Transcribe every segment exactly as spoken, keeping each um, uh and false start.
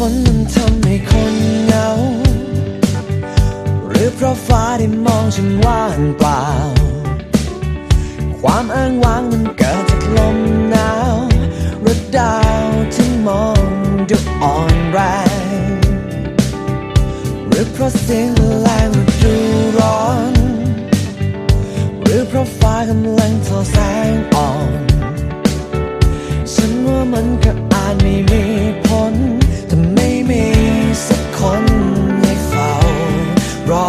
นมันทำให้คนเหงาหรือเพราะฟ้าได้มองฉันว่างเปล่าความอ้างว้างมันเกิดจากลมหนาวหรือดาวที่มองดูอ่อนแรงหรือเพราะเสียงแรงฤดูร้อนหรือเพราะฟ้ากำลังทอแสงอ่อนฉันว่ามันก็อาจไม่มีผลแต่ไม่มีสักคนให้เฝ้ารอ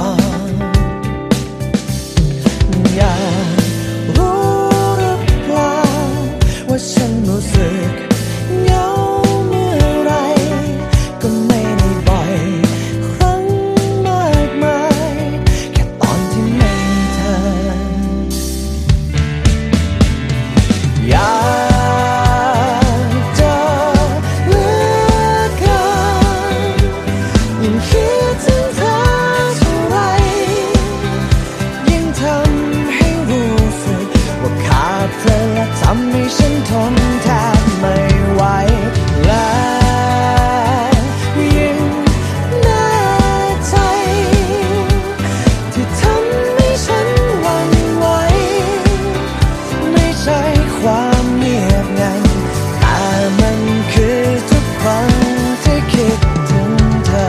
อยากรู้หรือเปล่าว่าฉันรู้สึกเหงาเมื่อไรก็ไม่ได้บ่อยครั้งมากมายแค่ตอนที่ไม่มีเธออยากจะเหลือเกินยิ่งคิดถึงเธอเท่าไรยิ่งทำให้รู้สึกว่าขาดเธอและทำให้ฉันทนแทบไม่ไหวและยิ่งแน่ใจที่ทำให้ฉันหวั่นไหวไม่ใช่ความเงียบงันแต่มันคือทุกครั้งที่คิดถึงเธอ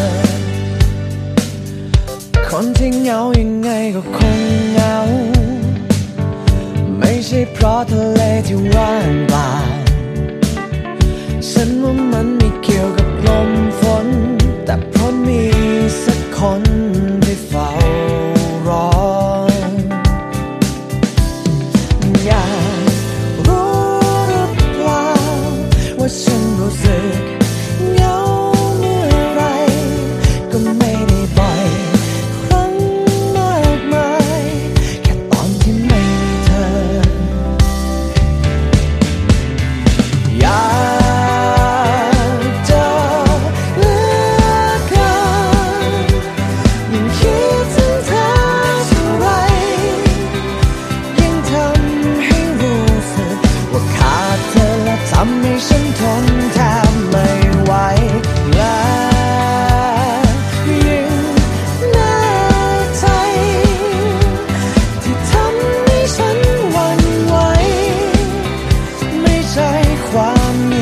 คนที่เหงายังไงก็คงเหงาไม่ใช่เพราะทะเลที่ว่างเปล่าฉันว่ามันไม่เกี่ยวกับลมฝนแต่เพราะมีสักคนที่เฝ้ารออยากรู้หรือเปล่าว่าฉันรู้สึกเหงาเมื่อไรก็ไม่ได้บ่อยครั้งมากมายแค่ตอนที่ไม่มีเธออยากจะเหลือเกินยิ่งคิดถึงเธอเท่าไรยิ่งทำให้รู้สึกว่าขาดเธอและทำให้ฉันทนแทบไม่ไหวและยิ่งแน่ใจที่ทำให้ฉันหวั่นไหวไม่ใช่ความ